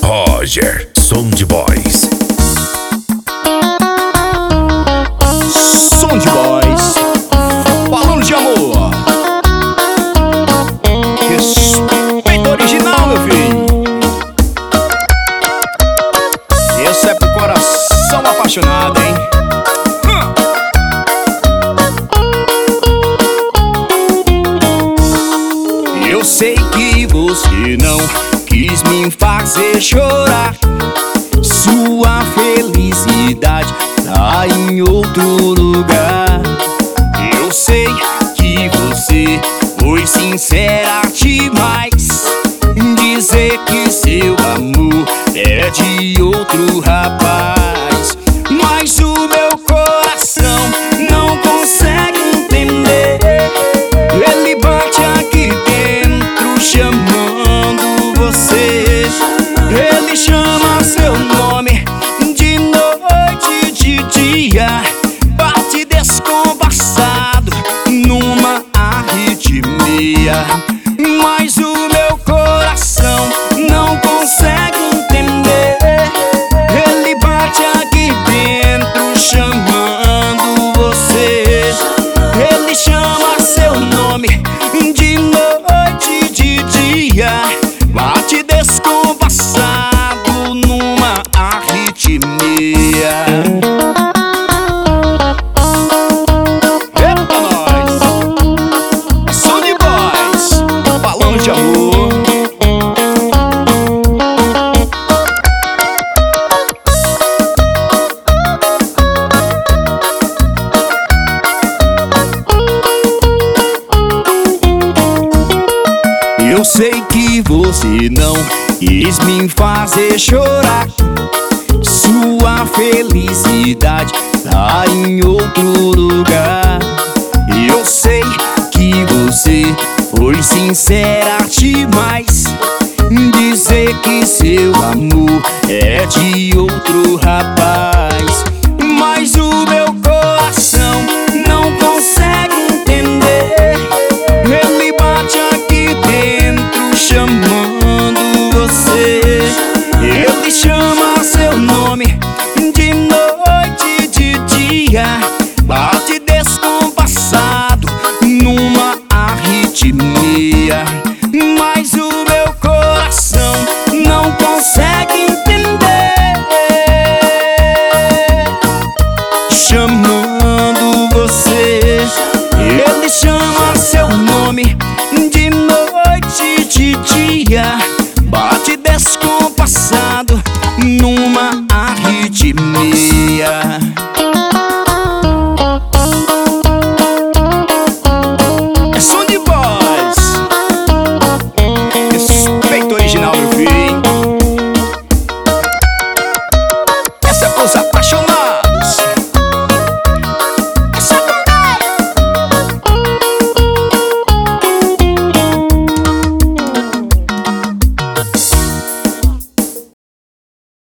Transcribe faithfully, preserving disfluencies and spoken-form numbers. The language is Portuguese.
Roger Soundboys. Soundboys, falando de amor. Respeito original, meu filho. Esse é pro coração apaixonado, hein? Eu sei que você não quis me fazer chorar. Sua felicidade tá em outro lugar. Eu sei que você foi sincera demais, dizer que seu amor é de outro rapaz. Mas o meu coração não consegue entender. Ele bate aqui dentro chamando você. Ele chama seu nome de noite, de dia. Bate descompassado numa arritmia. Mas o meu coração não consegue entender. Ele bate aqui dentro chamando você. Ele chama seu nome de noite, de dia. Bate descompassado numa arritmia. Eita nós! Soundboys, falando de amor. Eu sei que você não quis me fazer chorar. Sua felicidade tá em outro lugar. Eu sei que você foi sincera demais, dizer que seu amor é de outro rapaz. Mas o meu coração não consegue entender. Ele bate aqui dentro chamando você. Ele chama seu nome de noite, de dia. Bate descompassado numa arritmia. Mas o meu coração não consegue entender. Chamando você. Ele chama seu nome de noite, de dia. Bate descompassado numa arritmia.